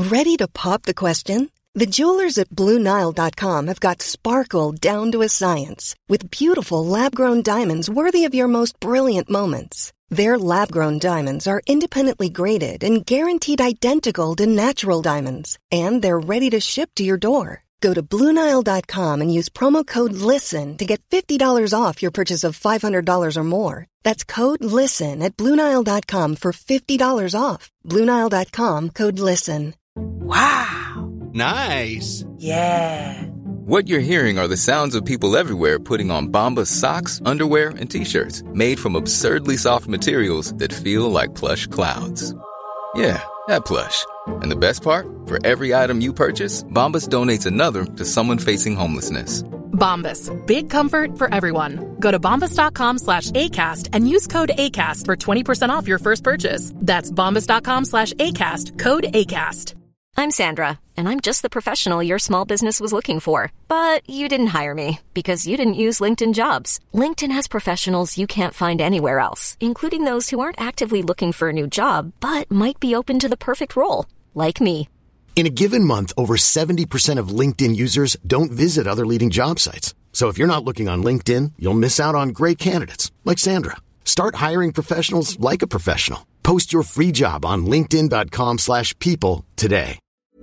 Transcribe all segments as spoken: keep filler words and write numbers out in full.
Ready to pop the question? The jewelers at Blue Nile dot com have got sparkle down to a science with beautiful lab-grown diamonds worthy of your most brilliant moments. Their lab-grown diamonds are independently graded and guaranteed identical to natural diamonds, and they're ready to ship to your door. Go to Blue Nile dot com and use promo code LISTEN to get fifty dollars off your purchase of five hundred dollars or more. That's code LISTEN at Blue Nile dot com for fifty dollars off. Blue Nile dot com, code LISTEN. Wow. Nice. Yeah. What you're hearing are the sounds of people everywhere putting on Bombas socks, underwear, and T-shirts made from absurdly soft materials that feel like plush clouds. Yeah, that plush. And the best part? For every item you purchase, Bombas donates another to someone facing homelessness. Bombas. Big comfort for everyone. Go to bombas dot com slash ACAST and use code ACAST for twenty percent off your first purchase. That's bombas dot com slash ACAST. Code ACAST. I'm Sandra, and I'm just the professional your small business was looking for. But you didn't hire me because you didn't use LinkedIn Jobs. LinkedIn has professionals you can't find anywhere else, including those who aren't actively looking for a new job, but might be open to the perfect role, like me. In a given month, over seventy percent of LinkedIn users don't visit other leading job sites. So if you're not looking on LinkedIn, you'll miss out on great candidates like Sandra. Start hiring professionals like a professional. Post your free job on linkedin dot com slash people today.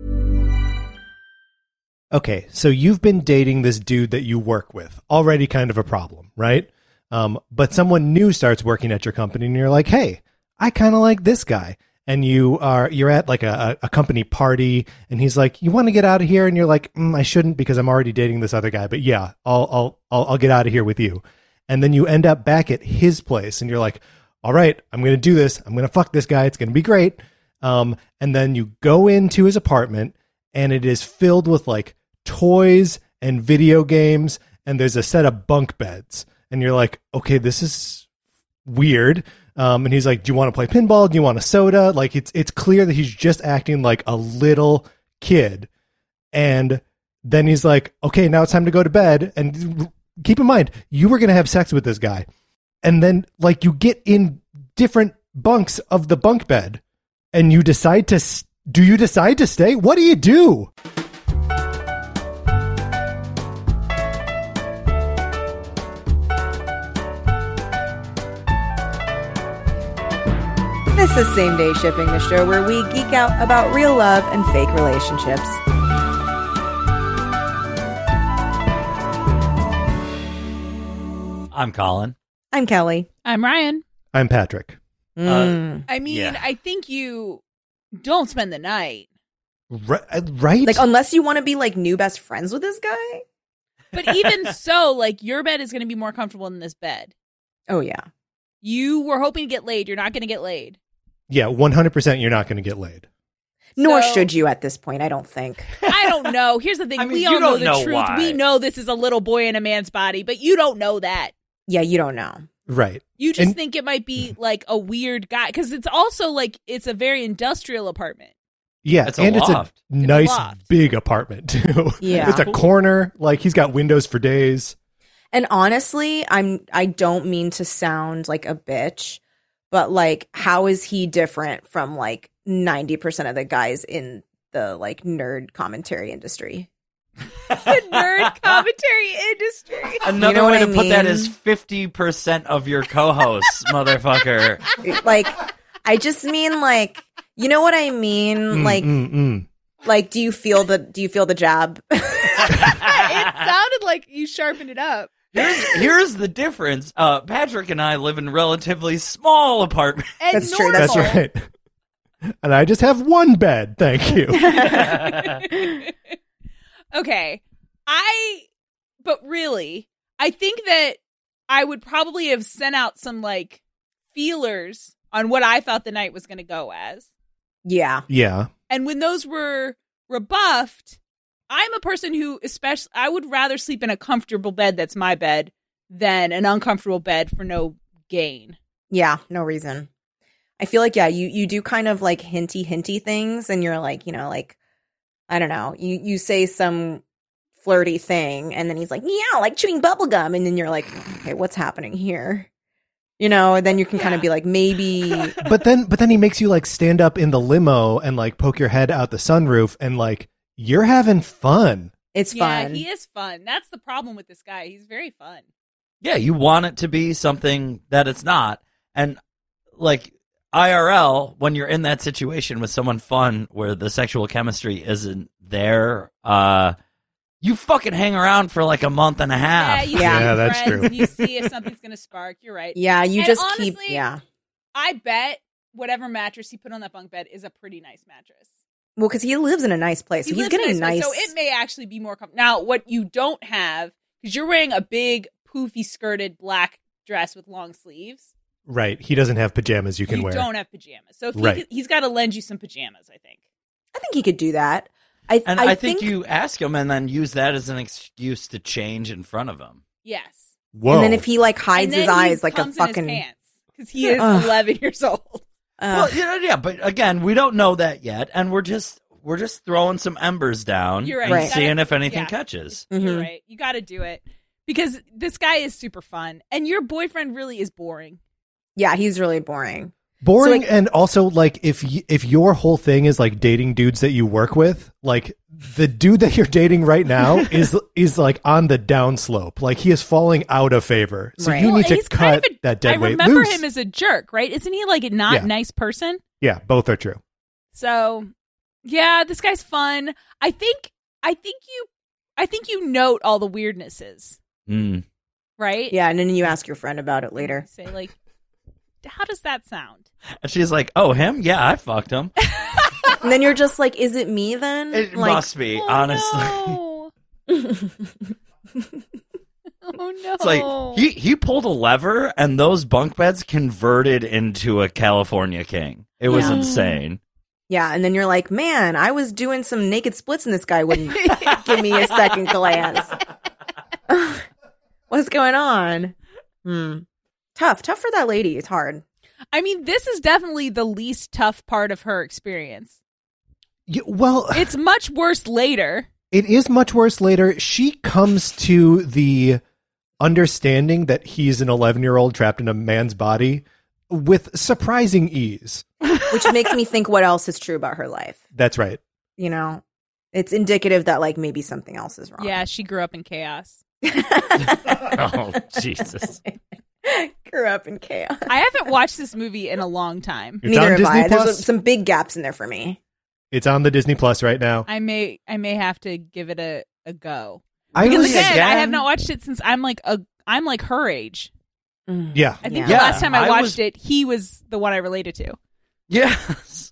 Okay, so you've been dating this dude that you work with. Already kind of a problem, right? Um, but someone new starts working at your company and you're like, hey, I kind of like this guy. And you are, you're at like a, a company party and he's like, you want to get out of here? And you're like, mm, I shouldn't because I'm already dating this other guy. But yeah, I'll, I'll, I'll, I'll get out of here with you. And then you end up back at his place and you're like, all right, I'm going to do this. I'm going to fuck this guy. It's going to be great. Um, and then you go into his apartment and it is filled with like toys and video games. And there's a set of bunk beds. And you're like, okay, this is weird. Um, and he's like, do you want to play pinball? Do you want a soda? Like, it's it's clear that he's just acting like a little kid. And then he's like, okay, now it's time to go to bed. And keep in mind, you were going to have sex with this guy. And then, like, you get in different bunks of the bunk bed. And you decide to, do you decide to stay? What do you do? This is Same Day Shipping, the show where we geek out about real love and fake relationships. I'm Colin. I'm Kelly. I'm Ryan. I'm Patrick. Mm. Uh, I mean, yeah. I think you don't spend the night. Right? Like, unless you want to be, like, new best friends with this guy? But even so, like, your bed is going to be more comfortable than this bed. Oh, yeah. You were hoping to get laid. You're not going to get laid. Yeah, one hundred percent you're not going to get laid. Nor So- should you at this point, I don't think. I don't know. Here's the thing. I mean, we you all know don't the know truth. why. We know this is a little boy in a man's body, but you don't know that. Yeah, you don't know. Right. You just And- think it might be like a weird guy because it's also like it's a very industrial apartment. Yeah, It's a and loft. it's a nice loft. big apartment too. Yeah. It's a corner, like he's got windows for days. And honestly, I'm I don't mean to sound like a bitch, but like, how is he different from like ninety percent of the guys in the like nerd commentary industry? The nerd commentary industry. Another You know way what to I put that mean? is fifty percent of your co-hosts, motherfucker. Like, I just mean like, you know what I mean? Mm, like, mm, mm. like, do you feel the do you feel the jab? It sounded like you sharpened it up. Here's, here's the difference. Uh, Patrick and I live in relatively small apartments. And That's true, normal. That's right. And I just have one bed, thank you. Okay. I, but really, I think that I would probably have sent out some like feelers on what I thought the night was going to go as. Yeah. Yeah. And when those were rebuffed, I'm a person who, especially, I would rather sleep in a comfortable bed that's my bed than an uncomfortable bed for no gain. Yeah, no reason. I feel like, yeah, you, you do kind of like hinty, hinty things, and you're like, you know, like, I don't know, you, you say some flirty thing, and then he's like, yeah, like chewing bubble gum, and then you're like, okay, what's happening here? You know, and then you can kind of be like, maybe. But then, but then he makes you like stand up in the limo and like poke your head out the sunroof, and like you're having fun. It's yeah, fun. he is fun. That's the problem with this guy. He's very fun. Yeah, you want it to be something that it's not. And like I R L, when you're in that situation with someone fun where the sexual chemistry isn't there, uh, you fucking hang around for like a month and a half. Yeah, you Yeah. see Yeah, your that's friends true. And you see if something's going to spark. You're right. Yeah, you And just honestly, keep. Yeah. I bet whatever mattress he put on that bunk bed is a pretty nice mattress. Well, because he lives in a nice place. He So he's lives in a getting nice. place, So it may actually be more comfortable. Now, what you don't have, because you're wearing a big, poofy skirted black dress with long sleeves. Right. He doesn't have pajamas you can you wear. don't have pajamas. So if Right. he could, he's got to lend you some pajamas, I think. I think he could do that. I, And I, I, think, you ask him and then use that as an excuse to change in front of him. Yes. Whoa. And then if he like hides And then his he eyes like a comes in his fucking. pants, because he is Ugh. eleven years old. Uh, Well, yeah, yeah, but again, we don't know that yet, and we're just we're just throwing some embers down You're right. and Right. seeing if anything Yeah. catches. mhm. You're right. You got to do it because this guy is super fun, and your boyfriend really is boring. Yeah, he's really boring. boring, So, like- and also like if y- if your whole thing is like dating dudes that you work with, like the dude that you're dating right now is is like on the downslope. Like he is falling out of favor. So Right. you Well, need to he's cut kind of a- that dead I weight remember loose. him as a jerk, right? Isn't he like a not Yeah. nice person? Yeah, both are true. So, yeah, this guy's fun. I think. I think you. I think you note all the weirdnesses, Mm. right? Yeah, and then you ask your friend about it later. Say like, how does that sound? And she's like, "Oh, him? Yeah, I fucked him. And then you're just like, is it me then? It like, must be, Oh, honestly." no. Oh no! It's like he he pulled a lever, and those bunk beds converted into a California king. It was Yeah. insane. Yeah, and then you're like, man, I was doing some naked splits and this guy wouldn't give me a second glance. What's going on? Hmm. Tough. Tough for that lady. It's hard. I mean, this is definitely the least tough part of her experience. Yeah, well, It's much worse later. it is much worse later. She comes to the understanding that he's an eleven-year-old trapped in a man's body with surprising ease. Which makes me think what else is true about her life. That's right. You know? It's indicative that like maybe something else is wrong. Yeah, she grew up in chaos. Oh, Jesus. Grew up in chaos. I haven't watched this movie in a long time. It's Neither on have Disney I. There's Plus. some big gaps in there for me. It's on the Disney Plus right now. I may, I may have to give it a, a go. I Because was, again, I again? have not watched it since I'm like a, I'm like her age. yeah. I think Yeah. the Yeah, last time I I watched was- it, he was the one I related to. Yes.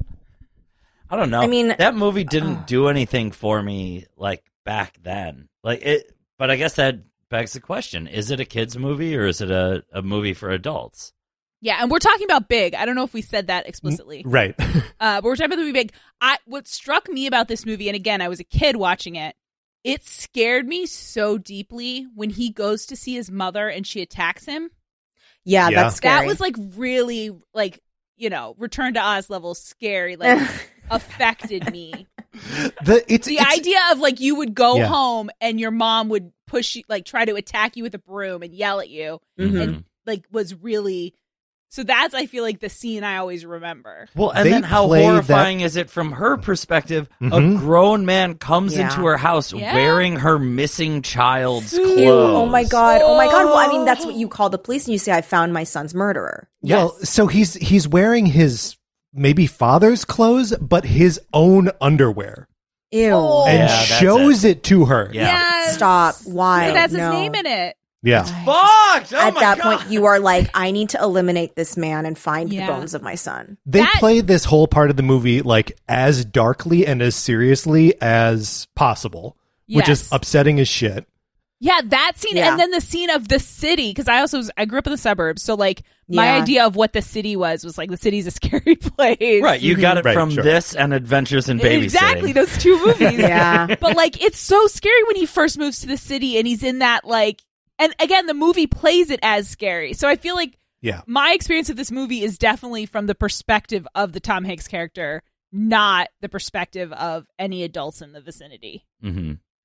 I don't know. I mean, that movie didn't uh, do anything for me like back then. Like it, but I guess that begs the question: is it a kids movie or is it a, a movie for adults? Yeah, and we're talking about Big. I don't know if we said that explicitly. Right. Uh, but we're talking about the movie Big. I what struck me about this movie, and again, I was a kid watching it. It scared me so deeply when he goes to see his mother and she attacks him. Yeah, Yeah. that's scary. That was like really like you know Return to Oz level scary. Like affected me. the it's The it's, idea of like you would go Yeah. home and your mom would push you, like try to attack you with a broom and yell at you, Mhm. and like was really. So that's, I feel like, the scene I always remember. Well, and They then how play horrifying is it from her perspective? Mhm. A grown man comes Yeah. into her house Yeah. wearing her missing child's Ew. clothes. Ew, oh my god, oh my god. Well, I mean, that's what you call the police and you say, I found my son's murderer. Well, so he's he's wearing his maybe father's clothes, but his own underwear, Ew. Oh. and Yeah, that's shows it. to her. Yeah. Yes. Stop. Why? It has his No. name in it. Yeah. Fucked! Oh At my that God. point, you are like, I need to eliminate this man and find Yeah. the bones of my son. They That- play this whole part of the movie like as darkly and as seriously as possible, which is Yes. upsetting as shit. Yeah, that scene, Yeah. and then the scene of the city, because I also was, I grew up in the suburbs, so like my Yeah. idea of what the city was was like the city's a scary place. Right, you got it Right, from sure. this and Adventures in Babysitting. Exactly, those two movies. Yeah. But like it's so scary when he first moves to the city and he's in that like, and again the movie plays it as scary. So I feel like Yeah. my experience of this movie is definitely from the perspective of the Tom Hanks character, not the perspective of any adults in the vicinity. Mm-hmm.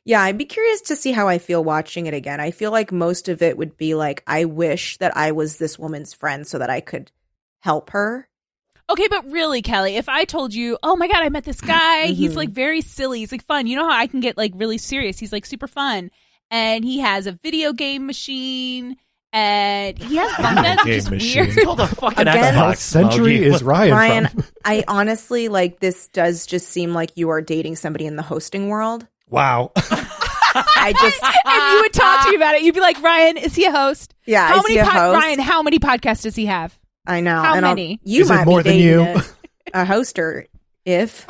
Yeah, I'd be curious to see how I feel watching it again. I feel like most of it would be like, I wish that I was this woman's friend so that I could help her. Okay, but really, Kelly, if I told you, oh my God, I met this guy. Mm-hmm. He's like very silly. He's like fun. You know how I can get like really serious? He's like super fun. And he has a video game machine. And he has bunk beds, which is machine. weird. It's called a fucking Again, Xbox. What century Smokey. is Ryan, Ryan, from? I honestly, like, this does just seem like you are dating somebody in the hosting world. Wow. I just, And you would talk to me about it. You'd be like, Ryan, is he a host? yeah, How is many he a pod- host? Ryan, how many podcasts does he have? I know. How and I'll- many? You Is it might more be than dating you? A, a hoster, if.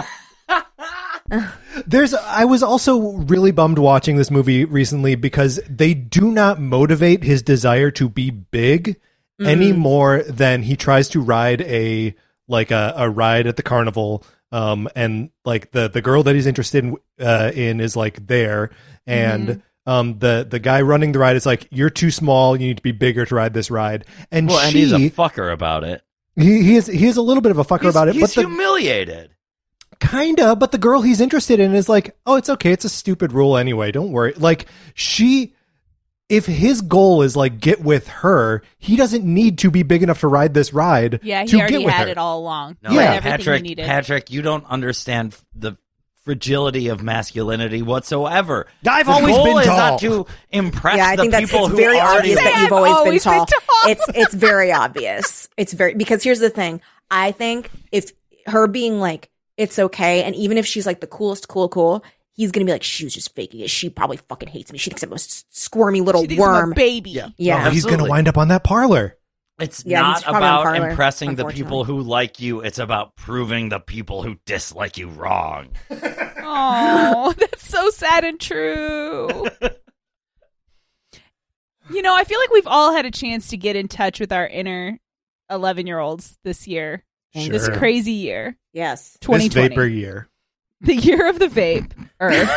There's I was also really bummed watching this movie recently because they do not motivate his desire to be big Mm. any more than he tries to ride a like a, a ride at the carnival um and like the the girl that he's interested in, uh, in is like there and Mm-hmm. um the the guy running the ride is like, you're too small, you need to be bigger to ride this ride, and Well, and she he's a fucker about it. he, he is he is a little bit of a fucker He's, about it, he's but the humiliated. Kinda, but the girl he's interested in is like, oh, it's okay. It's a stupid rule anyway. Don't worry. Like, she, if his goal is like, get with her, he doesn't need to be big enough to ride this ride. Yeah, he to already get with had her. it all along. No, He had Yeah. everything Patrick, he needed. Patrick, you don't understand f- the fragility of masculinity whatsoever. I've the always goal been is tall. not to impress Yeah, I the think that's people it's who very already obvious that I've you've always, always been been tall. tall. It's it's very obvious. It's very because here's the thing. I think if her being like, it's okay, and even if she's like the coolest, cool, cool, he's gonna be like, she was just faking it. She probably fucking hates me. She thinks I'm a s- squirmy little She thinks I'm worm. a baby. Yeah. Yeah. Oh, he's going to Absolutely. wind up on that parlor. It's Yeah, not he's probably on about Parler, impressing the unfortunately. people who like you. It's about proving the people who dislike you wrong. Oh, that's so sad and true. You know, I feel like we've all had a chance to get in touch with our inner eleven-year-olds this year. Sure. This crazy year. Yes. twenty twenty. This vapor year. The year of the vape. Earth.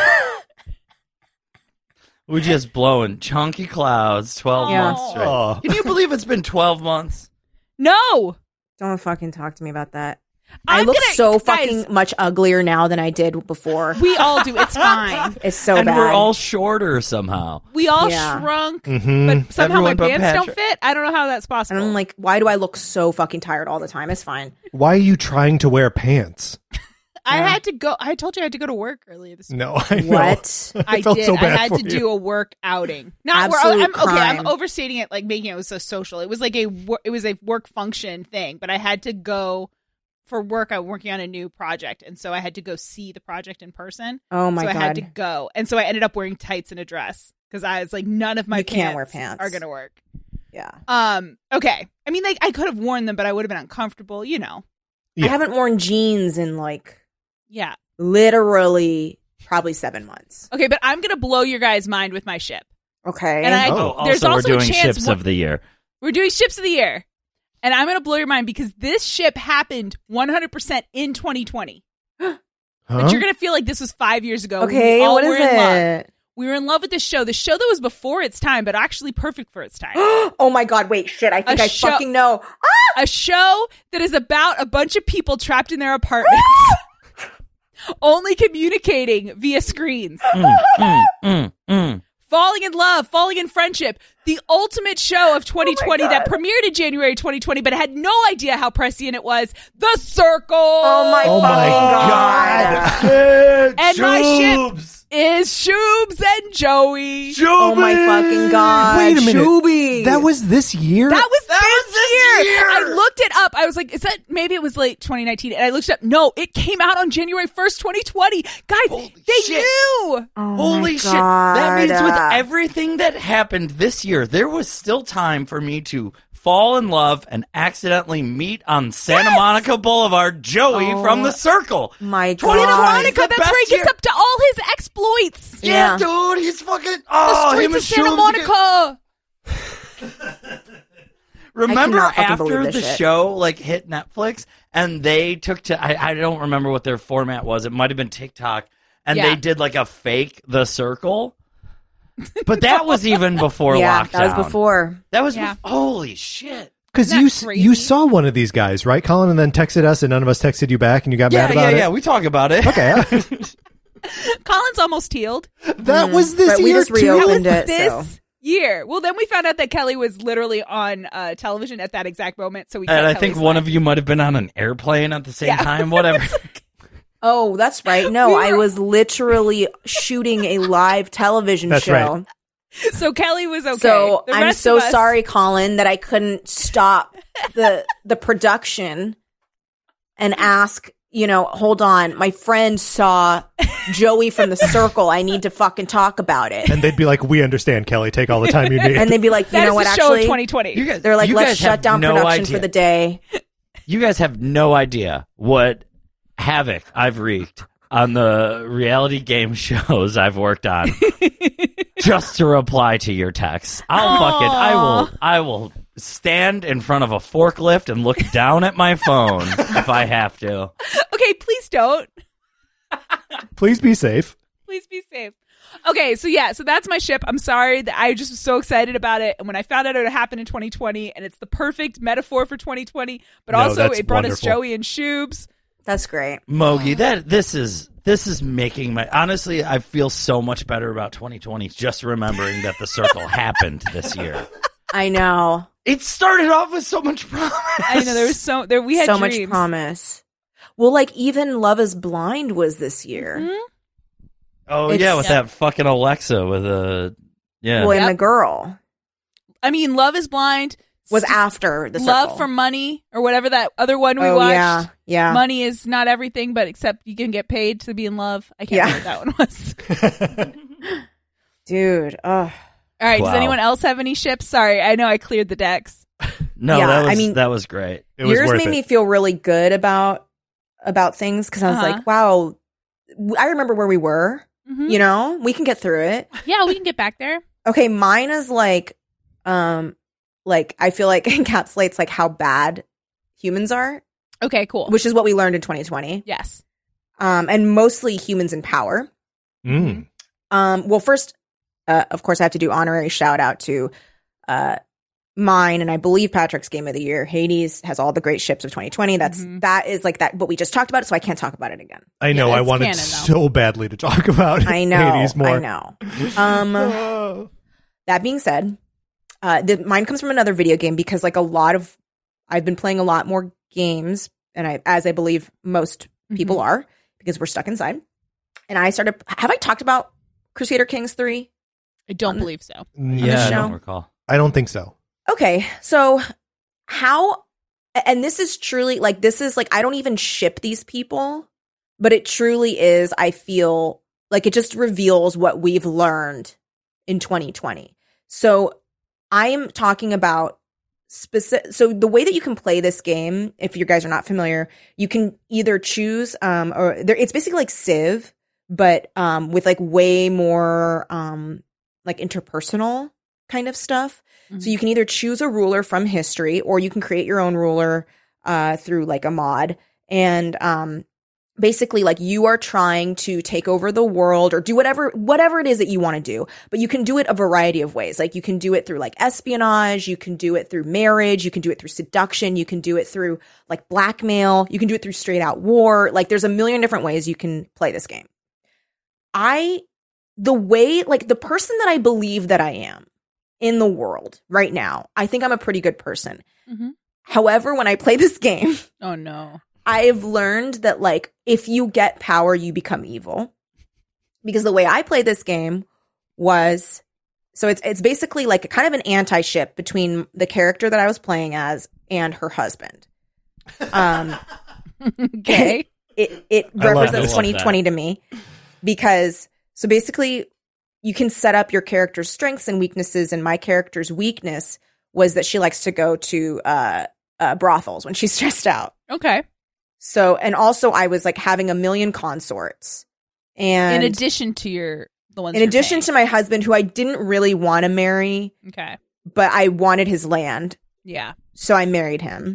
We're just blowing chunky clouds twelve Yeah. months straight. Oh. Can you believe it's been twelve months? No! Don't fucking talk to me about that. I I'm look gonna- so guys, fucking much uglier now than I did before. We all do. It's fine. It's so and bad. we're all shorter somehow. We all Yeah. shrunk, Mhm. but somehow Everyone my but pants don't Patrick. fit. I don't know how that's and possible. I'm like, why do I look so fucking tired all the time? It's fine. Why are you trying to wear pants? I Yeah. had to go. I told you I had to go to work earlier this week. No, I know. What? I, I felt did. so bad I had for to you. do a work outing. Not Absolute where, I'm, okay. I'm crime. overstating it, like making it was so social. It was like a wor- it was a work function thing, but I had to go for work. I'm working on a new project, and so I had to go see the project in person. Oh my so I god. had to go, and so I ended up wearing tights and a dress because I was like, none of my You pants, can't wear pants. are gonna work. Yeah. Um. Okay. I mean, like I could have worn them, but I would have been uncomfortable. You know. Yeah. I haven't worn jeans in like Yeah. literally probably seven months. Okay, but I'm gonna blow your guys' mind with my ship. Okay. And I- Oh, Oh, there's also, also we're a doing chance ships one- of the year. We're doing ships of the year. And I'm going to blow your mind because this ship happened one hundred percent in twenty twenty. Huh? But you're going to feel like this was five years ago. okay, We all what is were in love. it? We were in love with this show. The show that was before its time, but actually perfect for its time. Oh my god, wait, shit, I think A I show- fucking know. A show that is about a bunch of people trapped in their apartments, only communicating via screens. Mm, mm, mm, mm. Falling in love, falling in friendship. The ultimate show of twenty twenty that premiered in January twenty twenty, but had no idea how prescient it was. The Circle. Oh my Oh my fucking god. And my ship Shoobs. is Shoobs and Joey. Oh my fucking god. Wait a minute. Shuby. That was this year? That was That this, was this year. year. I looked it up. I was like, is that maybe it was late twenty nineteen? And I looked it up. No, it came out on January first, twenty twenty. Guys, Holy they shit. knew. Oh Holy my shit. That means with God. everything that happened this year, there was still time for me to fall in love and accidentally meet on Santa Monica Boulevard Joey Oh. from The Circle. My twenty Santa god. twenty. Monica, the that's best where he gets year. up to all his exploits. Yeah, Yeah. dude, he's fucking. The Oh, him streets and of Santa Shoobs Monica. again. Remember cannot fucking after believe the this shit. show like hit Netflix and they took to I, I don't remember what their format was. It might have been TikTok, and Yeah. they did like a fake The Circle. But that was even before Yeah, lockdown. that was before. That was Yeah. bef- holy shit. Because Isn't you that s- crazy? you saw one of these guys, right, Colin, and then texted us, and none of us texted you back, and you got Yeah, mad about yeah, it. yeah. We talk about it. Okay. Colin's almost healed. That mm, was this but year we just too. reopened it. This so. year. Well, then we found out that Kelly was literally on uh, television at that exact moment. So we. And I Kelly's think line. one of you might have been on an airplane at the same Yeah. time. Whatever. Oh, that's right. No, We were- I was literally shooting a live television That's show. right. So Kelly was okay. So The I'm rest so of us- sorry, Colin, that I couldn't stop the the production and ask, you know, hold on, my friend saw Joey from The Circle. I need to fucking talk about it. And they'd be like, "We understand, Kelly. Take all the time you need." And they'd be like, you That know is what, the show of actually, twenty twenty. You guys, they're like, you let's guys shut have down no production idea. for the day. You guys have no idea what havoc I've wreaked on the reality game shows I've worked on just to reply to your texts. I'll fucking I will I will stand in front of a forklift and look down at my phone if I have to. Okay, please don't. Please be safe. Please be safe. Okay, so yeah, so that's my ship. I'm sorry that I just was so excited about it, and when I found out it would happen in twenty twenty, and it's the perfect metaphor for twenty twenty, but No, also that's it brought us wonderful. Joey and Shoobs. That's great. Mogi, that this is this is making my honestly, I feel so much better about twenty twenty just remembering that the circle happened this year. I know. It started off with so much promise. I know there was so there we had so dreams. much promise. Well, like even Love is Blind was this year. Mhm. Oh It's- yeah, with Yeah. that fucking Alexa with a yeah. Well, and Yep. the girl I mean, Love is Blind was after the Love Circle. for Money or whatever that other one we oh, watched. yeah, yeah. Money is not everything, but except you can get paid to be in love. I can't Yeah. remember what that one was. Dude, ugh. All right, Wow. does anyone else have any ships? Sorry, I know I cleared the decks. No, Yeah, that was I mean- that was great. It was Yours worth made it. me feel really good about about things because I was Uh-huh. like, wow, I remember where we were. Mhm. You know, we can get through it. Yeah, we can get back there. Okay, mine is like, um, like I feel like encapsulates like how bad humans are, Okay, cool. which is what we learned in twenty twenty. yes. Um, and mostly humans in power. Mm. Um, well, first, uh, of course, I have to do honorary shout out to uh, mine and I believe Patrick's game of the year. Hades has all the great ships of twenty twenty. That's Mhm. that is like that what we just talked about. So I can't talk about it again. I know. Yeah, I it's wanted canon, though. so badly to talk about I know. Hades more. I know. Um, Oh. that being said, uh, the, mine comes from another video game because like a lot of I've been playing a lot more games, and I as I believe most people Mhm. are because we're stuck inside. And I started. Have I talked about Crusader Kings three? I don't On- believe so. Yeah, I show? don't recall. I don't think so. Okay, so how, and this is truly like, this is like, I don't even ship these people, but it truly is, I feel like it just reveals what we've learned in twenty twenty. So I am talking about specific, so the way that you can play this game, if you guys are not familiar, you can either choose, um, or there, it's basically like Civ, but um, with like way more um, like interpersonal kind of stuff. So you can either choose a ruler from history or you can create your own ruler uh, through like a mod. And um, basically like you are trying to take over the world or do whatever whatever it is that you want to do. But you can do it a variety of ways. Like you can do it through like espionage. You can do it through marriage. You can do it through seduction. You can do it through like blackmail. You can do it through straight out war. Like there's a million different ways you can play this game. I, the way, like the person that I believe that I am in the world right now, I think I'm a pretty good person. Mm-hmm. However, when I play this game, Oh no. I've learned that like if you get power, you become evil. Because the way I played this game was, so it's it's basically like a kind of an anti-ship between the character that I was playing as and her husband. Um, Okay. it it I love represents this. twenty twenty to me because so basically you can set up your character's strengths and weaknesses, and my character's weakness was that she likes to go to uh, uh, brothels when she's stressed out. Okay. So, and also I was like having a million consorts, and In addition to your the ones. in you're addition paying. to my husband, who I didn't really want to marry, Okay. but I wanted his land, Yeah. so I married him.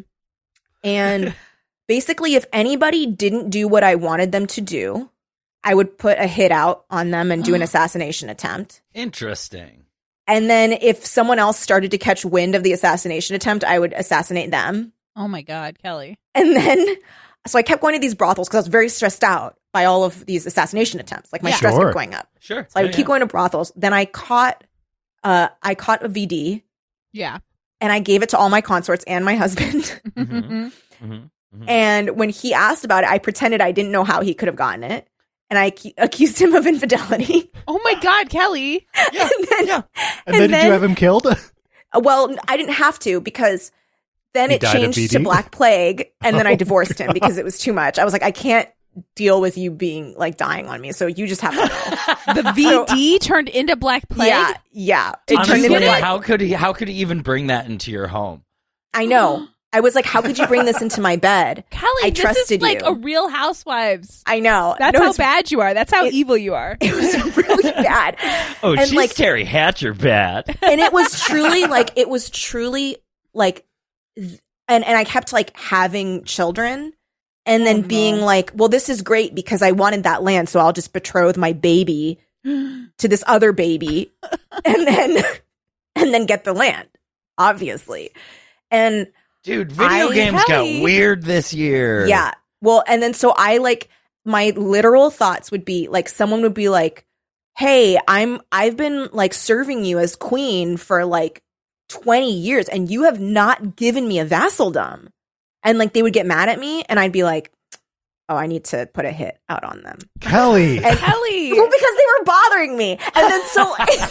And basically, if anybody didn't do what I wanted them to do, I would put a hit out on them and do an assassination attempt. Interesting. And then if someone else started to catch wind of the assassination attempt, I would assassinate them. Oh my God, Kelly. And then, so I kept going to these brothels because I was very stressed out. by all of these assassination attempts. Like my Yeah. stress Sure. kept going up. Sure. So I would Yeah, keep yeah. going to brothels. Then I caught, uh, I caught a V D Yeah. and I gave it to all my consorts and my husband. Mhm. Mhm. Mhm. And when he asked about it, I pretended I didn't know how he could have gotten it. And I ac- accused him of infidelity. Oh my God, Kelly. Yeah. and then, Yeah. And, then, did you have him killed? well, I didn't have to because then He it died of changed V to D? Black Plague. And then I Oh, divorced him because it was too much. I was like, I can't deal with you being like dying on me. So you just have to know. The V D turned into Black Plague. Yeah. Yeah. Did It you turned Honestly, into get Black. how could he? How could he even bring that into your home? I know. I was like, how could you bring this into my bed? Kelly, I this trusted is like you. a Real Housewives. I know. That's No, how it's- bad you are. That's how it- evil you are. It was really bad. Oh, And, she's like- Terry Hatcher bad. And it was truly like, it was truly like, th- and, and I kept like having children and then Oh, being no. like, well, this is great because I wanted that land. So I'll just betroth my baby to this other baby and then, and then get the land, obviously. And Dude, video I- games Kelly. got weird this year. yeah. Well, and then so I like my literal thoughts would be like someone would be like, "Hey, I'm I've been like serving you as queen for like twenty years and you have not given me a vassaldom." And like they would get mad at me and I'd be like, "Oh, I need to put a hit out on them." Kelly. And Kelly. well, because they were bothering me. And then so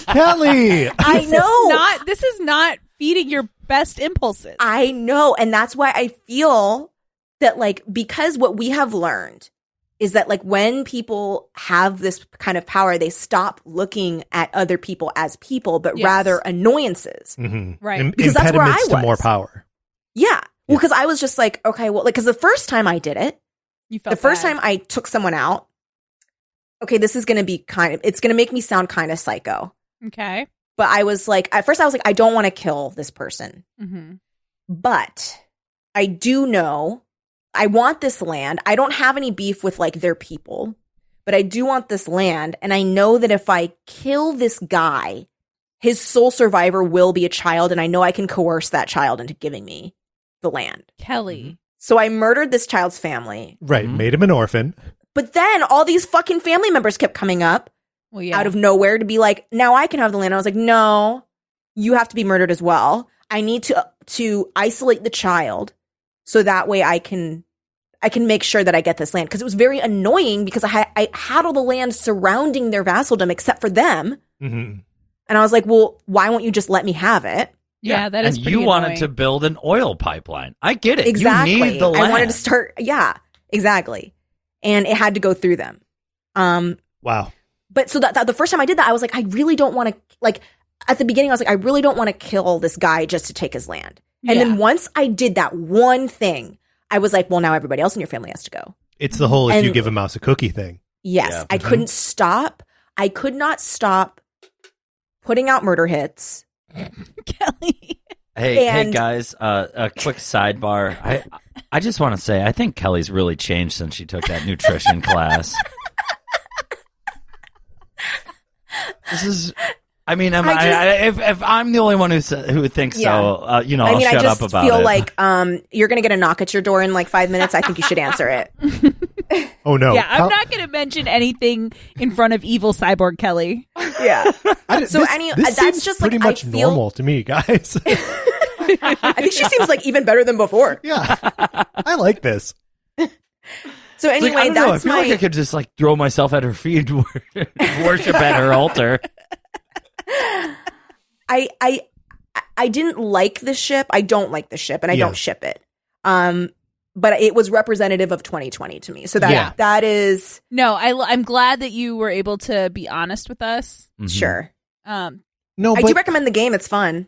Kelly. I This is know. not this is not feeding your best impulses. I know. And that's why I feel that, like, because what we have learned is that, like, when people have this kind of power, they stop looking at other people as people, but Yes. rather annoyances. Mhm. Right. Im- Because that's where I impediments to was. more power. Yeah. Well, because I was just like, okay, well, like, because the first time I did it, You felt the first bad. time I took someone out, okay, this is going to be kind of, it's going to make me sound kind of psycho. Okay. But I was like, at first I was like, I don't want to kill this person. Mm-hmm. But I do know I want this land. I don't have any beef with like their people, but I do want this land. And I know that if I kill this guy, his sole survivor will be a child. And I know I can coerce that child into giving me the land. Kelly. So I murdered this child's family. Right. Mhm. Made him an orphan. But then all these fucking family members kept coming up Well, yeah. out of nowhere to be like, now I can have the land. I was like, no, you have to be murdered as well. I need to to isolate the child so that way I can I can make sure that I get this land, because it was very annoying because I had I had all the land surrounding their vassaldom except for them, Mhm. and I was like, well, why won't you just let me have it? Yeah, that is And pretty you wanted annoying. to build an oil pipeline. I get it. Exactly. You need the land. I wanted to start. Yeah, exactly, and it had to go through them. Um, Wow. But so that, that the first time I did that, I was like, I really don't want to, like, at the beginning, I was like, I really don't want to kill this guy just to take his land. And Yeah. then once I did that one thing, I was like, well, now everybody else in your family has to go. It's the whole if And- you give a mouse a cookie thing. Yes, Yeah. I couldn't stop. I could not stop putting out murder hits. Kelly. Hey, hey And- guys, uh, a quick sidebar. I I just want to say I think Kelly's really changed since she took that nutrition class. This is I mean, am I I just- I, if if I'm the only one who sa- who thinks Yeah. so, uh, you know, I I'll mean, I shut just up about feel it. like um, you're going to get a knock at your door in like five minutes. I think you should answer it. Oh no. yeah, I'm How- not going to mention anything in front of evil cyborg Kelly. Yeah. I didn't- so this, any- this that's seems just, like, pretty I much feel- normal to me, guys. I think she seems like even better than before. yeah. I like this. So It's like, anyway, I don't know. I that's feel my. like I could just like throw myself at her feet, and worship at her altar. I I I didn't like the ship. I don't like the ship, and I Yeah. don't ship it. Um, but it was representative of twenty twenty to me. So that Yeah. that is No, I, I'm glad that you were able to be honest with us. Mhm. sure. Um, No, I but do recommend the game. It's fun.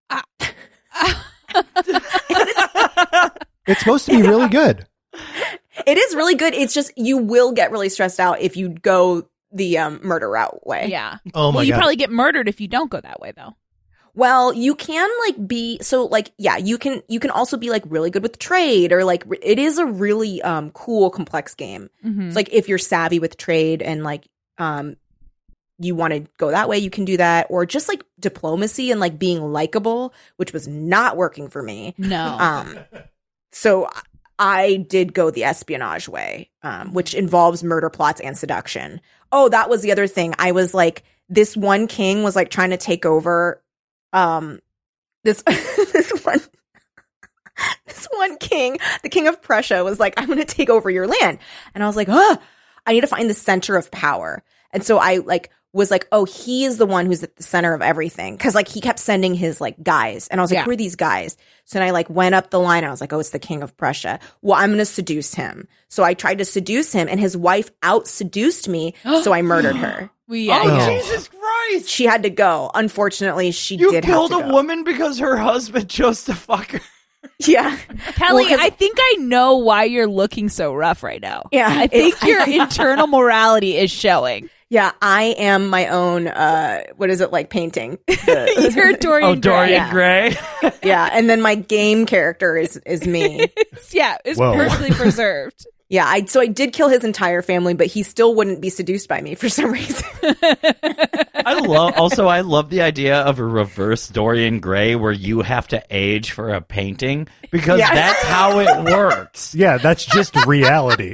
it's supposed to be really good. It is really good. It's just you will get really stressed out if you go the um, murder route way. yeah. Oh my well, you god. probably get murdered if you don't go that way, though. Well, you can like be so like yeah, you can you can also be like really good with trade, or like it is a really um cool complex game. Mm-hmm. It's like if you're savvy with trade and like um you want to go that way, you can do that, or just like diplomacy and like being likable, which was not working for me. No. Um so I did go the espionage way, um, which involves murder plots and seduction. Oh, that was the other thing. I was like, this one king was like trying to take over, um, this, this one, this one king, the king of Prussia was like, I'm going to take over your land. And I was like, oh, I need to find the center of power. And so I like was like, oh, he is the one who's at the center of everything. Cause like he kept sending his like guys. And I was like, Yeah. who are these guys? So then I like went up the line and I was like, oh, it's the king of Prussia. Well, I'm going to seduce him. So I tried to seduce him and his wife out seduced me. So I murdered her. Well, yeah, Oh, yeah. Jesus Christ! She had to go. Unfortunately, she You did killed have a to go. woman because her husband chose to fuck her. Yeah. Kelly, Well, 'cause- I think I know why you're looking so rough right now. Yeah, I think it's- your internal morality is showing. Yeah, I am my own, uh, what is it, like painting? The- You're Dorian Oh, Dorian Gray. Gray. yeah, and then my game character is is me. Yeah, it's Whoa. perfectly preserved. Yeah, I so I did kill his entire family, but he still wouldn't be seduced by me for some reason. I love. Also, I love the idea of a reverse Dorian Gray where you have to age for a painting because Yeah. that's how it works. Yeah, that's just reality.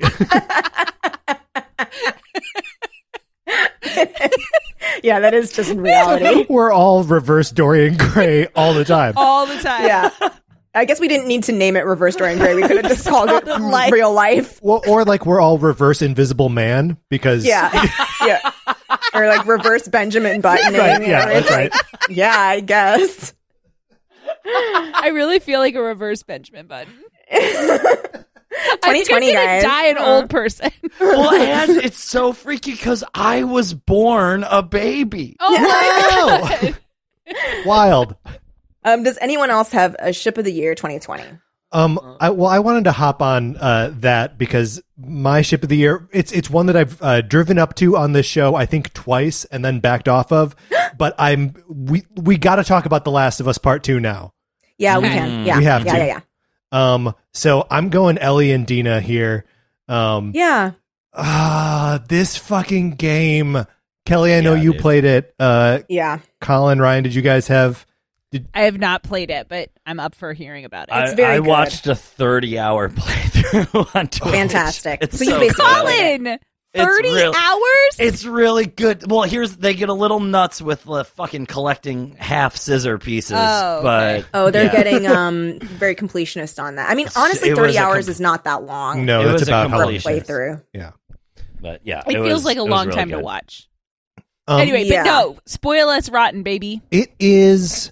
Yeah, that is just reality. We're all reverse Dorian Gray all the time. All the time. Yeah. I guess we didn't need to name it Reverse Dorian Gray. We could have just called it Life. Real Life. Well, or like we're all reverse Invisible Man because Yeah. Yeah. Or like Reverse Benjamin Button. right, yeah, that's right. Yeah, I guess. I really feel like a reverse Benjamin Button. I twenty think I'm twenty, gonna guys. die an Huh. old person. Well, and it's so freaky because I was born a baby. Oh my Wow. god. Wild. Um, does anyone else have a ship of the year twenty twenty? Um, I, well, I wanted to hop on uh, that because my ship of the year, it's it's one that I've uh, driven up to on this show, I think twice, and then backed off of. But I'm we we got to talk about The Last of Us Part Two now. Yeah, we Okay. can. Yeah, We have yeah, to. yeah, yeah. Um, so I'm going Ellie and Dina here. Um, Yeah. ah, this fucking game, Kelly. I know Yeah, you dude. played it. Uh, Yeah. Colin, Ryan, did you guys have? I have not played it, but I'm up for hearing about it. I, It's very I good. watched a thirty-hour playthrough on Twitch. Fantastic. It's So you so basically- good. Colin, It's thirty real- hours? It's really good. Well, here's they get a little nuts with the fucking collecting half scissor pieces, Oh, okay. but Oh, they're yeah. getting um very completionist on that. I mean, honestly, It was thirty a hours com- is not that long. No, It that's was a about how long. completion. Playthrough. Yeah. But yeah, it, feels was- like a it was long really time to good. watch. Um, Anyway, yeah. but no, spoil us rotten, baby. It is.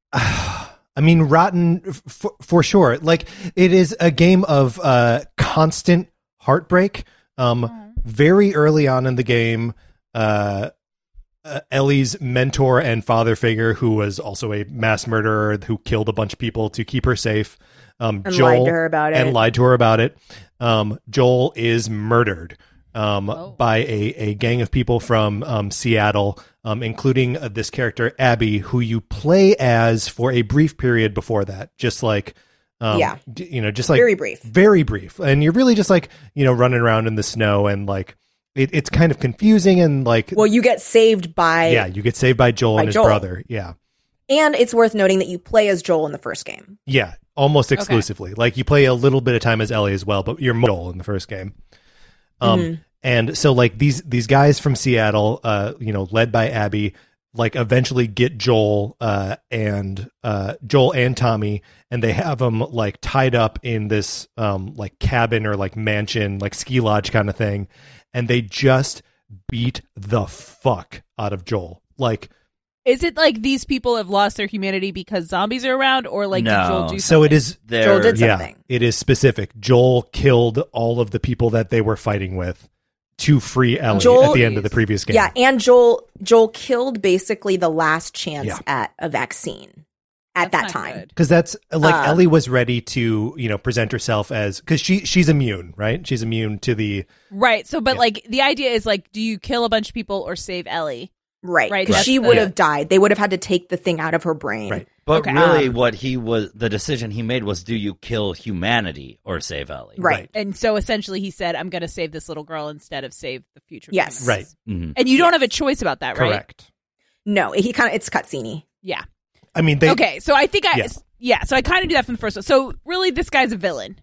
I mean, rotten f- for sure. Like it is a game of uh, constant heartbreak. Um, very early on in the game, uh, uh, Ellie's mentor and father figure, who was also a mass murderer who killed a bunch of people to keep her safe, um, And Joel lied to her about it. and lied to her about it. Um, Joel is murdered um, Oh. by a, a gang of people from um, Seattle, um, including uh, this character, Abby, who you play as for a brief period before that. Just like, um, Yeah. d- you know, just like Very brief. very brief. And you're really just like, you know, running around in the snow and like, it, it's kind of confusing and like, Well, you get saved by yeah, you get saved by Joel by and his Joel. brother. Yeah. and it's worth noting that you play as Joel in the first game. Yeah, almost exclusively. Like you play a little bit of time as Ellie as well, but you're Joel in the first game. Um, Mhm. and so like these these guys from Seattle, uh, you know, led by Abby, like eventually get Joel uh, and uh, Joel and Tommy, and they have them like tied up in this um, like cabin or like mansion, like ski lodge kind of thing, and they just beat the fuck out of Joel. Like. Is it like these people have lost their humanity because zombies are around, or like did No. Joel do So it something? is They're- Joel did yeah, something. it is specific. Joel killed all of the people that they were fighting with to free Ellie Joel- at the end of the previous game. Yeah, and Joel Joel killed basically the last chance Yeah. at a vaccine at That's that not time. good. Because that's like Uh, Ellie was ready to, you know, present herself as because she she's immune, right? She's immune to the Right. So, but Yeah. like the idea is like, do you kill a bunch of people or save Ellie? Right. Right, Because that's she the- would have died. They would have had to take the thing out of her brain. right. But Okay. really, Um, what he was, the decision he made was, do you kill humanity or save Ellie? Right. And so essentially, he said, "I'm going to save this little girl instead of save the future." Yes. humans." Right. Mhm. And you don't have a choice about that, right? Correct. No, he kind of it's cutscene-y. Yeah. I mean, they Okay. So I think I Yeah. yeah. So I kind of do that from the first one. So really, this guy's a villain.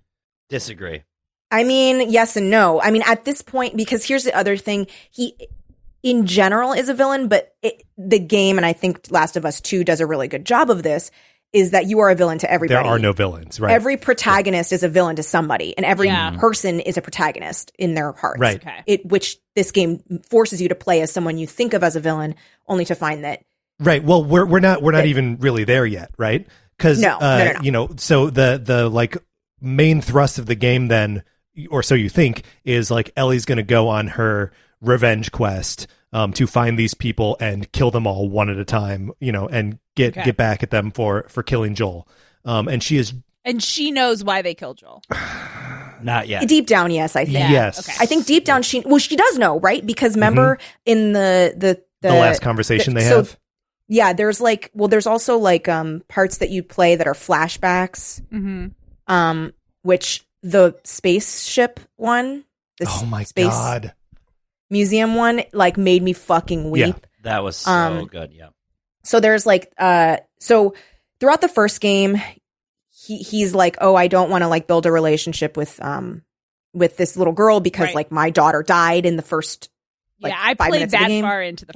Disagree. I mean, yes and no. I mean, at this point, because here's the other thing. He, in general, is a villain, but it, the game, and I think Last of Us two does a really good job of this, is that you are a villain to everybody. There are no villains, right? Every protagonist yeah. is a villain to somebody, and every yeah. person is a protagonist in their hearts. Right. Okay. It, which this game forces you to play as someone you think of as a villain, only to find that. Right. Well, we're we're not we're not even really there yet, right? Because no, uh, no, no, no. you know, so the the like main thrust of the game then, or so you think, is like Ellie's going to go on her revenge quest um, to find these people and kill them all one at a time, you know, and get Okay. get back at them for for killing Joel. Um, and she is And she knows why they killed Joel. Not yet. Deep down, yes, I think. Yeah. yes, Okay. I think deep down she well she does know, right? Because remember in the the the, the last conversation the- they so- have. Yeah, there's like well, there's also like um parts that you play that are flashbacks. Mm-hmm. Um, which the spaceship one, the Oh my space god! museum one, like made me fucking weep. Yeah. That was so Um, good. Yeah. So there's like uh, so throughout the first game, he he's like, oh, I don't want to like build a relationship with um with this little girl because Right. like my daughter died in the first. Like, yeah, I five played minutes of the that game. far into the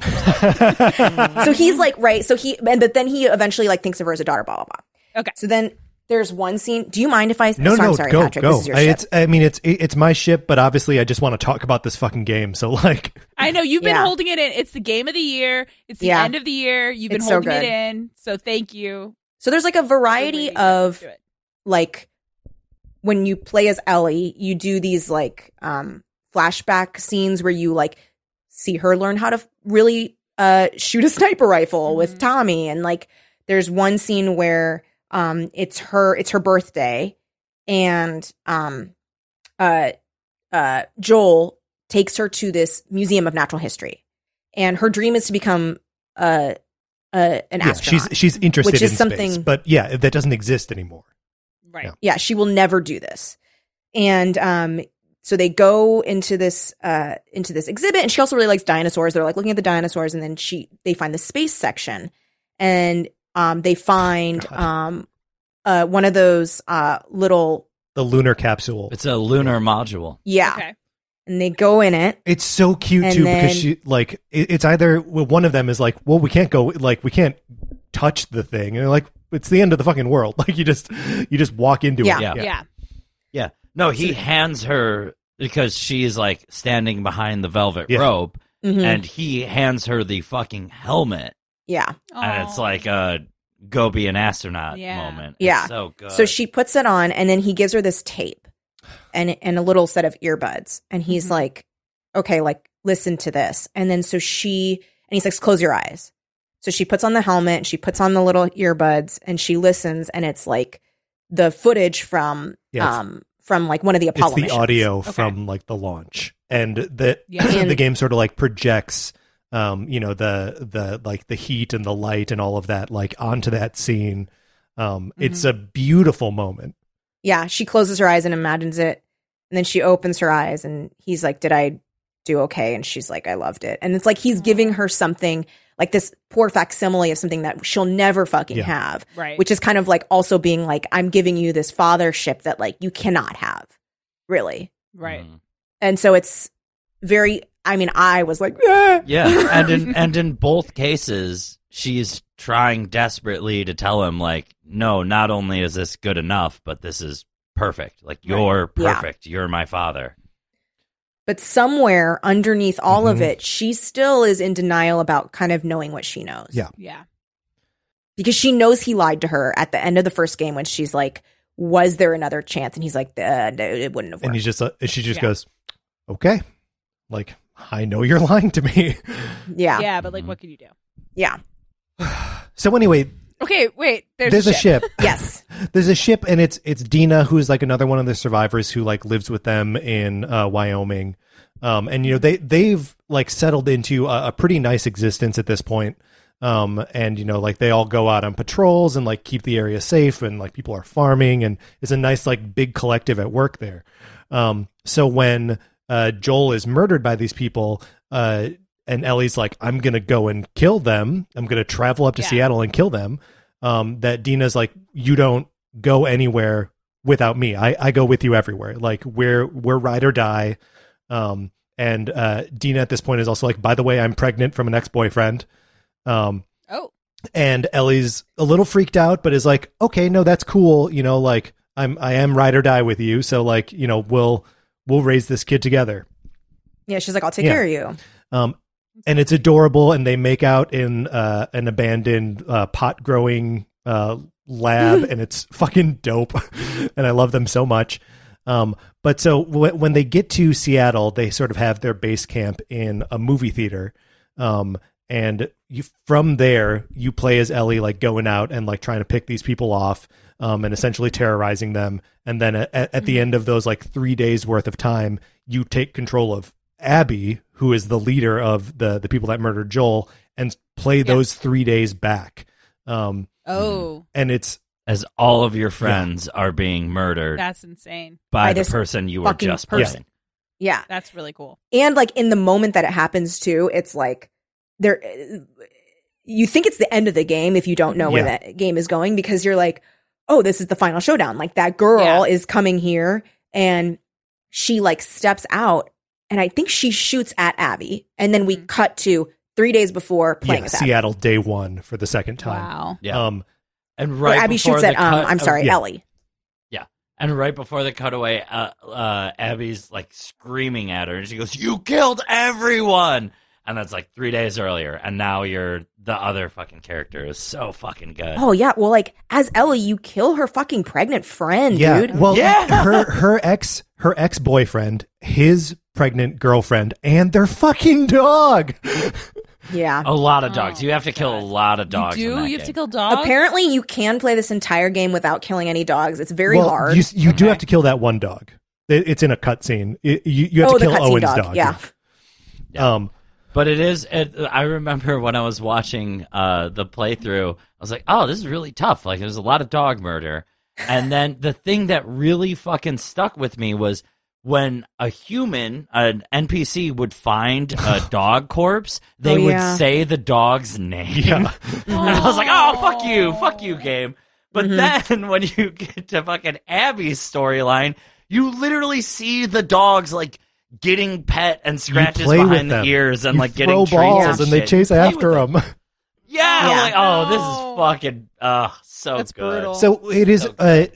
first. So he's like, right. So he, and but then he eventually like thinks of her as a daughter, blah, blah, blah. Okay. So then there's one scene. Do you mind if I, No, sorry, no, I'm sorry, go, Patrick, go. this is your I, ship. it's, I mean, it's it's my ship, but obviously, I just want to talk about this fucking game. So, like, I know you've been Yeah. holding it in. It's the game of the year. It's the Yeah. end of the year. You've been It's so holding it good. in. So thank you. So there's like a for variety bringing of us to it. like, when you play as Ellie, you do these like, um, flashback scenes where you like see her learn how to really, uh, shoot a sniper rifle Mm-hmm. with Tommy. And like, there's one scene where, um, it's her, it's her birthday and, um, uh, uh, Joel takes her to this museum of natural history, and her dream is to become uh, uh, an yeah, astronaut. she's she's interested which is in something- space, but yeah, that doesn't exist anymore. Right. Yeah. Yeah, she will never do this. And um, so they go into this uh, into this exhibit, and she also really likes dinosaurs. They're like looking at the dinosaurs, and then she they find the space section, and um, they find God. um, uh, one of those uh, little The lunar capsule. It's a lunar module. yeah, Okay. and they go in it. It's so cute And too then- because she like it, it's either well, one of them is like, well, we can't go, like we can't touch the thing, and they're like, it's the end of the fucking world. Like you just you just walk into Yeah. it. Yeah. Yeah. Yeah. No, he hands her because she's like standing behind the velvet Yeah. robe, Mhm. and he hands her the fucking helmet, Yeah. and it's Aw. like a go be an astronaut Yeah. moment. Yeah. It's so good. So she puts it on, and then he gives her this tape and and a little set of earbuds, and he's Mhm. like, "Okay, like listen to this." And then so she and he's like, "Close your eyes." So she puts on the helmet, and she puts on the little earbuds, and she listens, and it's like the footage from Yeah, it's- um from like one of the It's Apollo the missions. audio Okay. from like the launch, and the Yeah. the And- game sort of like projects, um, you know, the the like the heat and the light and all of that like onto that scene. Um, It's a beautiful moment. Yeah, she closes her eyes and imagines it, and then she opens her eyes, and he's like, "Did I do okay?" And she's like, "I loved it." And it's like he's giving her something, like this poor facsimile of something that she'll never fucking Yeah. have, Right. which is kind of like also being like, I'm giving you this fathership that like you cannot have, really. right. Mhm. And so it's very. I mean, I was like, "Ah." Yeah, and in and in both cases, she's trying desperately to tell him like, no, not only is this good enough, but this is perfect. Like you're Yeah. perfect. You're my father. But somewhere underneath all of Mhm. it, she still is in denial about kind of knowing what she knows. Yeah. Yeah. Because she knows he lied to her at the end of the first game when she's like, was there another chance? And he's like, uh, no, it wouldn't have And worked. he's just, uh, and she just Yeah. goes, okay, like I know you're lying to me. Yeah. Yeah, but like, Mhm. what can you do? Yeah. So anyway, Okay, wait. There's, there's, a a ship. ship. Yes. There's a ship, and it's it's Dina, who's like another one of the survivors who like lives with them in uh, Wyoming. Um, and you know they they've like settled into a, a pretty nice existence at this point. Um, and you know like they all go out on patrols and like keep the area safe, and like people are farming, and it's a nice like big collective at work there. Um, so when uh, Joel is murdered by these people, uh, and Ellie's like, I'm gonna go and kill them. I'm gonna travel up to Yeah. Seattle and kill them. Um, that Dina's like, you don't go anywhere without me. I, I go with you everywhere. Like we're we're ride or die. Um, and uh, Dina at this point is also like, by the way, I'm pregnant from an ex-boyfriend. Um, oh. And Ellie's a little freaked out, but is like, okay, no, that's cool. You know, like I'm I am ride or die with you. So like, you know, we'll we'll raise this kid together. Yeah, she's like, I'll take Yeah. care of you. Um, and it's adorable, and they make out in uh, an abandoned uh, pot growing uh, lab, and it's fucking dope. And I love them so much. Um, but so w- when they get to Seattle, they sort of have their base camp in a movie theater. Um, and you, from there, you play as Ellie, like going out and like trying to pick these people off, um, and essentially terrorizing them. And then at, at the end of those like three days worth of time, you take control of Abby, who is the leader of the the people that murdered Joel, and play Yeah. those three days back. Um, Oh, and it's As all of your friends are being murdered that's insane. by, By the this person you were fucking just person. playing. Yeah. That's really cool. And like in the moment that it happens too, it's like there you think it's the end of the game if you don't know where Yeah. that game is going, because you're like, oh, this is the final showdown. Like that girl Yeah. is coming here, and she like steps out, and I think she shoots at Abby, and then we Mhm. with to three days before playing yeah, with Abby. Seattle day one for the second time. Wow. Yeah. Um, And Or right Abby before shoots the at um cut- I'm sorry, yeah. Ellie. Yeah. And right before the cutaway, uh, uh, Abby's like screaming at her, and she goes, "You killed everyone!" And that's like three days earlier, and now you're the other fucking character is so fucking good. Oh yeah, well like as Ellie, you kill her fucking pregnant friend, yeah, dude. well, Yeah. her her ex her ex boyfriend, his pregnant girlfriend, and their fucking dog. Yeah. A lot of dogs. Oh, you have to kill a lot of dogs. You in do? that You have to game. kill dogs? Apparently, you can play this entire game without killing any dogs. It's very well, hard. You you do Okay. have to kill that one dog. It, it's in a cutscene. It- You you have oh, to the kill cutscene Owen's dog. dog. Yeah. Yeah. Um. But it is. It, I remember when I was watching uh, the playthrough, I was like, "Oh, this is really tough." Like, there's a lot of dog murder, and then the thing that really fucking stuck with me was when a human, an N P C, would find a dog corpse. They Oh, would yeah. say the dog's name, Yeah. and I was like, "Oh, fuck you, fuck you, game." But Mhm. then when you get to fucking Abby's storyline, you literally see the dogs like getting pet and scratches play with behind the them. ears and You like throw getting treats balls, and they shit. chase Play after with them. Yeah, I'm Yeah. like, oh, this No. is fucking uh so That's good. brutal. So it is So uh,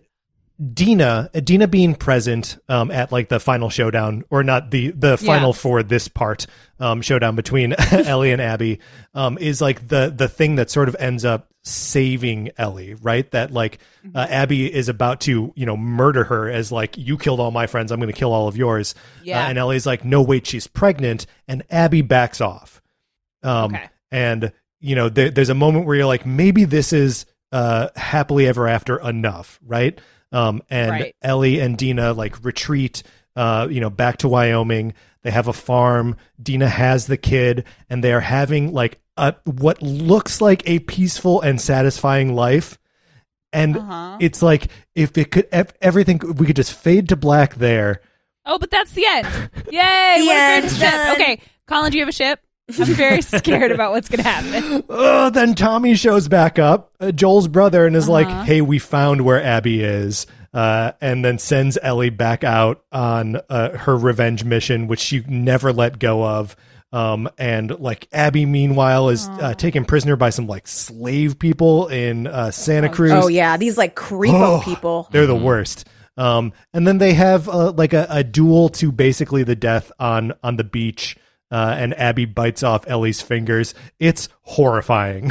Dina, uh, Dina being present um, at like the final showdown, or not the the final Yeah. for this part um, showdown between Ellie and Abby, um, is like the the thing that sort of ends up saving Ellie, right? That like uh, Abby is about to you know murder her as like, you killed all my friends, I'm going to kill all of yours. Yeah. Uh, and Ellie's like, no, wait, she's pregnant, and Abby backs off. Um, Okay. And you know, there, there's a moment where you're like, maybe this is uh, happily ever after enough, right? Um, and Right. Ellie and Dina like retreat, uh, you know, back to Wyoming. They have a farm. Dina has the kid, and they are having like a what looks like a peaceful and satisfying life. And Uh-huh. it's like, if it could, ev- everything we could just fade to black there. Oh, but that's the end. Yay! The what a end. great ship. Done. Okay, Colin, do you have a ship? I'm very scared about what's going to happen. Oh, then Tommy shows back up, uh, Joel's brother, and is Uh-huh. like, "Hey, we found where Abby is," uh, and then sends Ellie back out on uh, her revenge mission, which she never let go of. Um, and like Abby, meanwhile, is uh, taken prisoner by some like slave people in uh, Santa Cruz. Oh yeah, these like creepo Oh, people. They're the worst. Um, and then they have uh, like a, a duel to basically the death on on the beach. Uh, and Abby bites off Ellie's fingers. It's horrifying.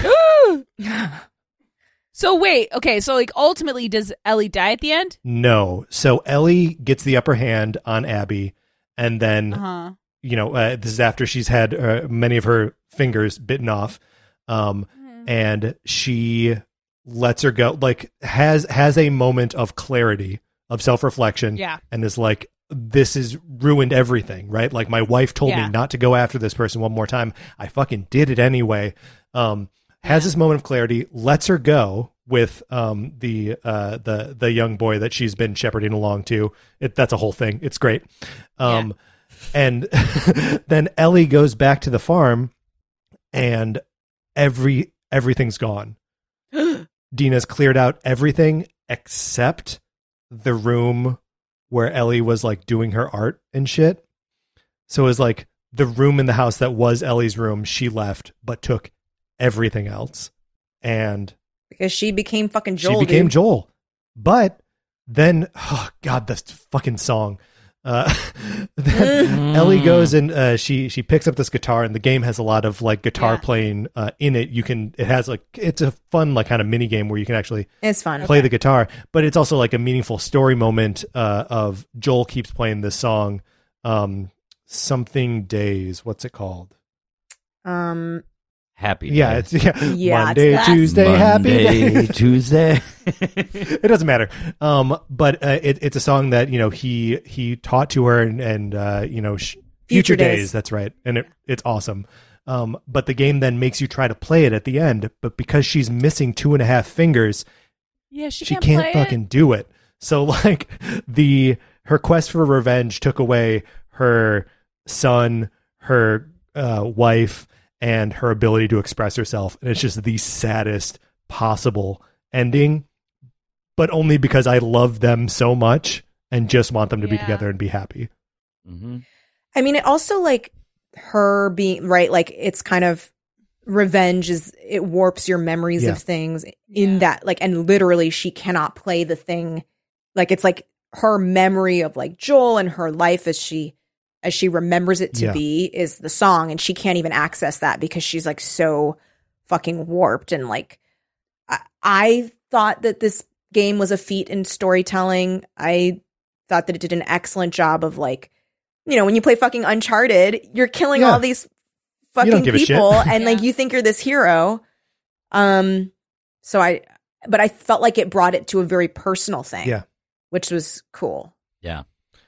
So wait, okay, so like ultimately, does Ellie die at the end? No. So Ellie gets the upper hand on Abby, and then Uh huh. you know uh, this is after she's had uh, many of her fingers bitten off, um, and she lets her go. Like has has a moment of clarity, of self reflection, Yeah. and is like, this has ruined everything, right? Like, my wife told Yeah. me not to go after this person one more time. I fucking did it anyway. Um, has this moment of clarity, lets her go with um, the uh, the the young boy that she's been shepherding along to. It, that's a whole thing. It's great. Um, And then Ellie goes back to the farm, and every everything's gone. Dina's cleared out everything except the room where Ellie was like doing her art and shit. So it was like the room in the house that was Ellie's room, she left, but took everything else. And because she became fucking Joel. She became dude. Joel. But then, oh God, this fucking song. Uh, then Mm. Ellie goes and uh, she she picks up this guitar, and the game has a lot of like guitar Yeah. playing uh, in it. You can it has like it's a fun like kind of mini game where you can actually It's fun. play the guitar, but it's also like a meaningful story moment uh, of Joel keeps playing this song, um, something days. What's it called? Um, Happy Yeah, days. it's yeah, Yeah, Monday, it's- Tuesday, happy Monday, day. Tuesday. It doesn't matter. Um, but uh, it, it's a song that you know he he taught to her, and, and uh, you know sh- future, Future days. Days. That's right, and it, it's awesome. Um, but the game then makes you try to play it at the end, but because she's missing two and a half fingers, Yeah, she, she can't, can't play fucking it. do it. So like the her quest for revenge took away her son, her uh, wife, and her ability to express herself, and it's just the saddest possible ending. But only because I love them so much and just want them to be Yeah. together and be happy. Mm-hmm. I mean, it also like her being right. Like it's kind of revenge is it warps your memories Yeah. of things in Yeah. that like, and literally she cannot play the thing. Like it's like her memory of like Joel and her life as she as she remembers it to Yeah. be is the song, and she can't even access that because she's like so fucking warped. And like I, I thought that this game was a feat in storytelling. I thought that it did an excellent job of like, you know, when you play fucking Uncharted, you're killing Yeah. all these You don't fucking give a shit. people and like Yeah. you think you're this hero. Um so I but I felt like it brought it to a very personal thing. Yeah. Which was cool. Yeah.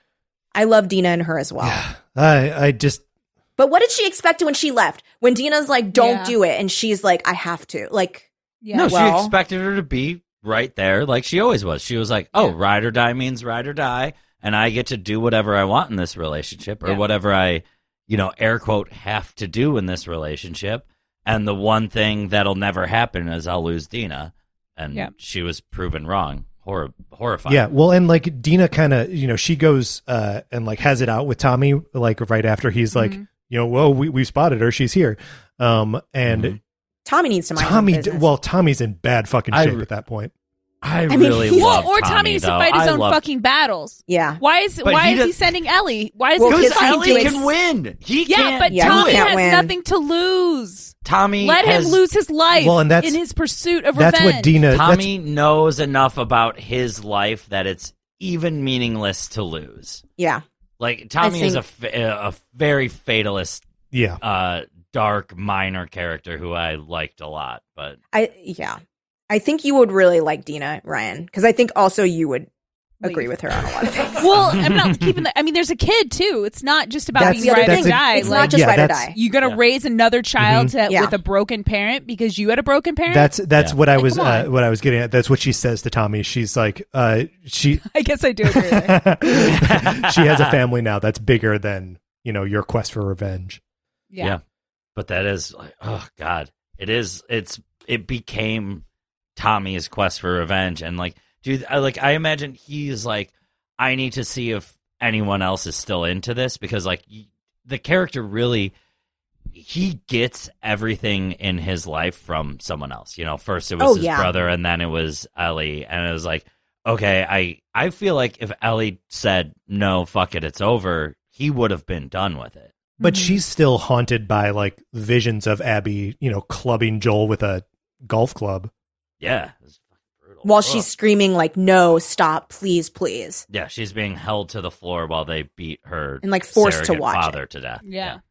I love Dina and her as well. Yeah, I I just But what did she expect when she left? When Dina's like, don't Yeah. do it, and she's like, I have to. Like, Yeah. No, she well- expected her to be right there like she always was. She was like, oh, Yeah. ride or die means ride or die, and I get to do whatever I want in this relationship or Yeah. whatever I, you know, air quote, have to do in this relationship. And the one thing that'll never happen is I'll lose Dina. And Yeah. she was proven wrong. Hor- horrifying. yeah. Well, and like Dina kind of you know she goes uh, and like has it out with Tommy like right after he's like Mhm. you know whoa we we spotted her, she's here, um and. Mhm. Tommy needs to mind Tommy, his business. well, Tommy's in bad fucking I- shape at that point. I, mean, really he's- love Well, or Tommy, Tommy needs to though. fight his I own love- fucking battles. yeah. Why is But why he is does- he sending Ellie? Why is Well, he Because Because he Ellie thinks- can win. He Yeah, can't but do Yeah, he Tommy it. can't has win. nothing to lose. Tommy Let has, him lose his life Well, and that's- in his pursuit of That's revenge. what Dina. Tommy knows enough about his life that it's even meaningless to lose. Yeah. Like Tommy is a, think- fa- a very fatalist, That's, yeah. uh, dark minor character who I liked a lot. But I yeah. I think you would really like Dina, Ryan, because I think also you would agree Leave. with her on a lot of things. Well, I'm not keeping the. I mean, there's a kid too. It's not just about That's being the other ride or thing. die. It's Like, not just Yeah, ride or that's- die. you gonna Yeah. raise another child to, Yeah. with a broken parent because you had a broken parent. That's that's Yeah. what I Like, was come uh, on. what I was getting at. That's what she says to Tommy. She's like, uh, she I guess I do agree. With her. she has a family now that's bigger than you know your quest for revenge. Yeah. yeah. But that is like, oh God, it is. It's it became Tommy's quest for revenge, and like, dude, I, like I imagine he's like, I need to see if anyone else is still into this because like y- the character really. He gets everything in his life from someone else. You know, first it was Oh, his yeah. brother, and then it was Ellie, and it was like, okay, I I feel like if Ellie said no, fuck it, it's over, he would have been done with it. But Mhm. she's still haunted by like visions of Abby, you know, clubbing Joel with a golf club. Yeah, it was fucking brutal. While Ugh. she's screaming like, no, stop, please, please. yeah, she's being held to the floor while they beat her And, like, forced to surrogate watch father it. to death. Yeah.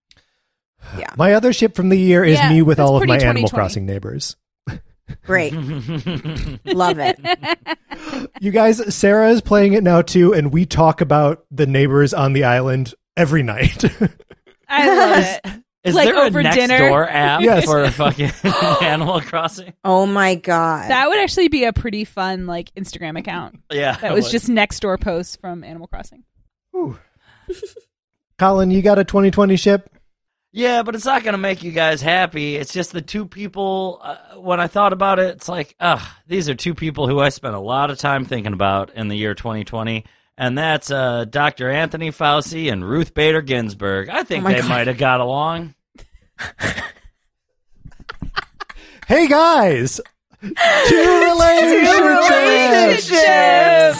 Yeah. My other ship from the year is Yeah, me with that's all of pretty my twenty Animal twenty. Crossing neighbors. Great. Love it. You guys, Sarah is playing it now too, and we talk about the neighbors on the island every night. I love it. Is Like there over a next dinner? door app Yes. for fucking Animal Crossing? Oh my God. That would actually be a pretty fun like Instagram account. Yeah, That was just next door posts from Animal Crossing. Whew. Colin, you got a twenty twenty ship? Yeah, but it's not going to make you guys happy. It's just the two people, uh, when I thought about it, it's like, ugh, these are two people who I spent a lot of time thinking about in the year twenty twenty, and that's uh, Doctor Anthony Fauci and Ruth Bader Ginsburg. I think Oh my they God. might have got along. Hey guys, two relationships. relationships.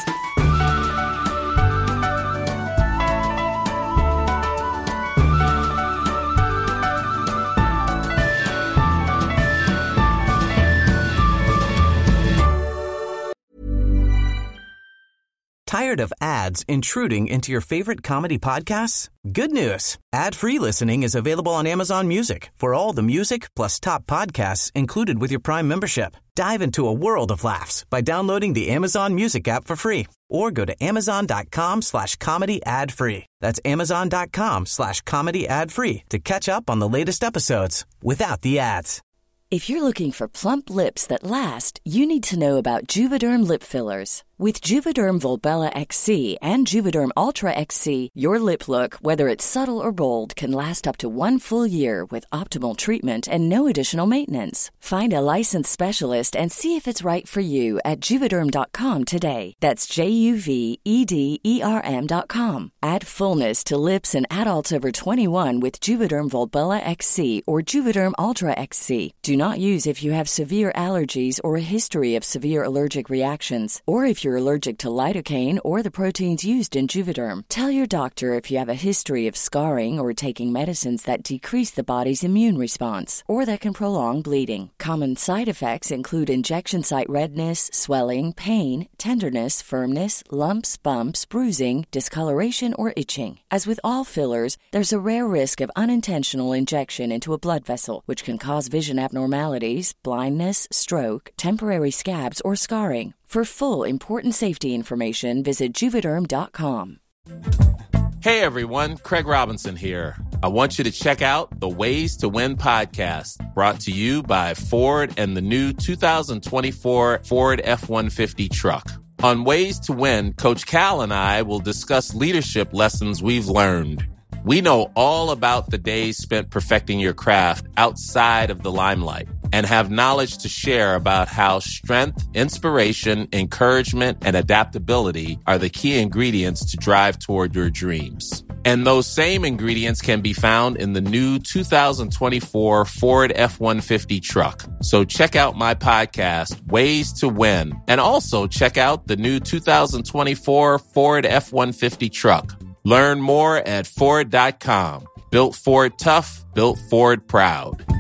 Tired of ads intruding into your favorite comedy podcasts? Good news. Ad-free listening is available on Amazon Music for all the music plus top podcasts included with your Prime membership. Dive into a world of laughs by downloading the Amazon Music app for free or go to amazon.com slash comedy ad free. That's amazon.com slash comedy ad free to catch up on the latest episodes without the ads. If you're looking for plump lips that last, you need to know about Juvederm lip fillers. With Juvederm Volbella X C and Juvederm Ultra X C, your lip look, whether it's subtle or bold, can last up to one full year with optimal treatment and no additional maintenance. Find a licensed specialist and see if it's right for you at Juvederm dot com today. That's J U V E D E R M dot com. Add fullness to lips in adults over twenty-one with Juvederm Volbella X C or Juvederm Ultra X C. Do not use if you have severe allergies or a history of severe allergic reactions, or if you're allergic to lidocaine or the proteins used in Juvederm. Tell your doctor if you have a history of scarring or taking medicines that decrease the body's immune response or that can prolong bleeding. Common side effects include injection site redness, swelling, pain, tenderness, firmness, lumps, bumps, bruising, discoloration, or itching. As with all fillers, there's a rare risk of unintentional injection into a blood vessel, which can cause vision abnormalities, blindness, stroke, temporary scabs, or scarring. For full important safety information, visit Juvederm dot com. Hey everyone, Craig Robinson here. I want you to check out the Ways to Win podcast, brought to you by Ford and the new two thousand twenty-four Ford F one fifty truck. On Ways to Win, Coach Cal and I will discuss leadership lessons we've learned. We know all about the days spent perfecting your craft outside of the limelight and have knowledge to share about how strength, inspiration, encouragement, and adaptability are the key ingredients to drive toward your dreams. And those same ingredients can be found in the new two thousand twenty-four Ford F one fifty truck. So check out my podcast, Ways to Win, and also check out the new two thousand twenty-four Ford F one fifty truck. Learn more at Ford dot com. Built Ford tough, built Ford proud.